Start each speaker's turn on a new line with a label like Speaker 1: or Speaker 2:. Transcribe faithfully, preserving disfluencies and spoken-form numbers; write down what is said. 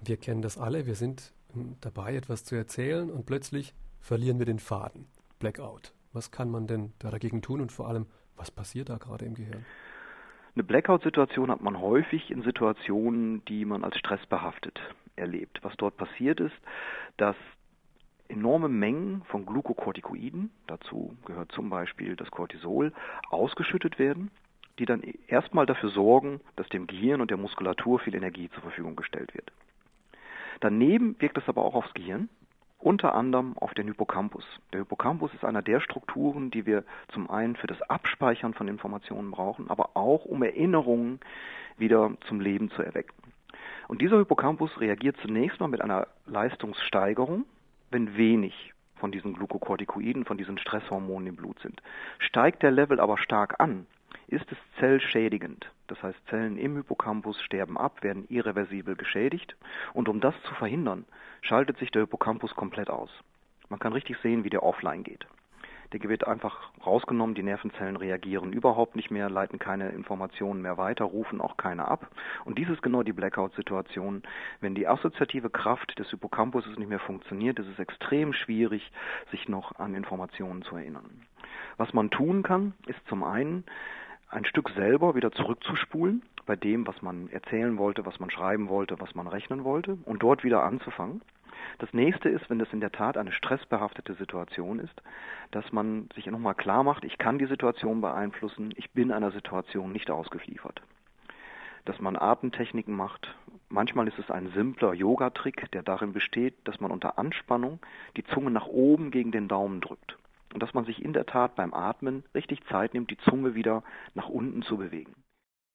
Speaker 1: Wir kennen das alle, wir sind ähm, dabei, etwas zu erzählen und plötzlich verlieren wir den Faden. Blackout. Was kann man denn da dagegen tun und vor allem, was passiert da gerade im Gehirn?
Speaker 2: Eine Blackout-Situation hat man häufig in Situationen, die man als stressbehaftet erlebt. Was dort passiert ist, dass enorme Mengen von Glukokortikoiden, dazu gehört zum Beispiel das Cortisol, ausgeschüttet werden, die dann erstmal dafür sorgen, dass dem Gehirn und der Muskulatur viel Energie zur Verfügung gestellt wird. Daneben wirkt es aber auch aufs Gehirn, unter anderem auf den Hippocampus. Der Hippocampus ist einer der Strukturen, die wir zum einen für das Abspeichern von Informationen brauchen, aber auch um Erinnerungen wieder zum Leben zu erwecken. Und dieser Hippocampus reagiert zunächst mal mit einer Leistungssteigerung, wenn wenig von diesen Glukokortikoiden, von diesen Stresshormonen im Blut sind. Steigt der Level aber stark an, ist es zellschädigend. Das heißt, Zellen im Hippocampus sterben ab, werden irreversibel geschädigt. Und um das zu verhindern, schaltet sich der Hippocampus komplett aus. Man kann richtig sehen, wie der offline geht. Der wird einfach rausgenommen, die Nervenzellen reagieren überhaupt nicht mehr, leiten keine Informationen mehr weiter, rufen auch keine ab. Und dies ist genau die Blackout-Situation. Wenn die assoziative Kraft des Hippocampus nicht mehr funktioniert, ist es extrem schwierig, sich noch an Informationen zu erinnern. Was man tun kann, ist zum einen, ein Stück selber wieder zurückzuspulen bei dem, was man erzählen wollte, was man schreiben wollte, was man rechnen wollte und dort wieder anzufangen. Das nächste ist, wenn das in der Tat eine stressbehaftete Situation ist, dass man sich nochmal klar macht, ich kann die Situation beeinflussen, ich bin einer Situation nicht ausgeliefert. Dass man Atemtechniken macht. Manchmal ist es ein simpler Yoga-Trick, der darin besteht, dass man unter Anspannung die Zunge nach oben gegen den Daumen drückt. Und dass man sich in der Tat beim Atmen richtig Zeit nimmt, die Zunge wieder nach unten zu bewegen.